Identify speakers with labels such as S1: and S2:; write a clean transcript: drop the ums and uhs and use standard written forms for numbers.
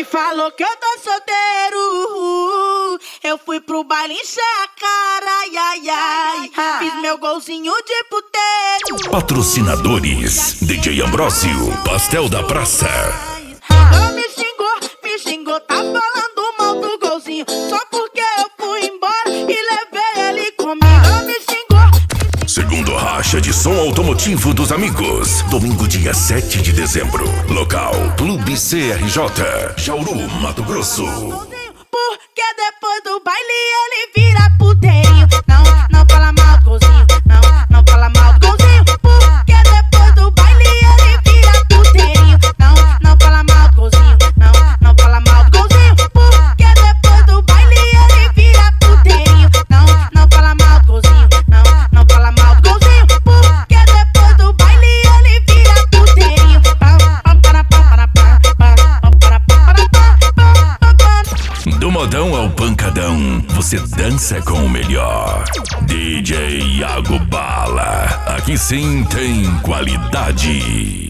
S1: falou que eu tô solteiro. Eu fui pro baile encher a cara, ai, ai, ai. Fiz meu golzinho de puteiro.
S2: Patrocinadores: DJ Ambrósio, Pastel da Praça.
S1: Ela me xingou, tá falando mal do golzinho. Só porque eu fui embora e levei ele comigo. Ela me xingou.
S2: Segundo racha de som automotivo dos amigos. Domingo, dia 7 de dezembro. Local: Clube CRJ, Jauru, Mato Grosso.
S1: Porque depois do baile ele vira puteirinho. Não fala mal do golzinho. Não fala mal do golzinho. Porque depois do baile ele vira puteirinho. Não fala mal do golzinho. Não fala mal do golzinho. Porque depois do baile ele vira puteirinho. Não fala mal do golzinho. Não fala mal do golzinho. Porque depois do baile ele vira puteirinho.
S2: Do modão ao pancadão, você dança com o melhor. DJ Iago Bala, aqui sim tem qualidade.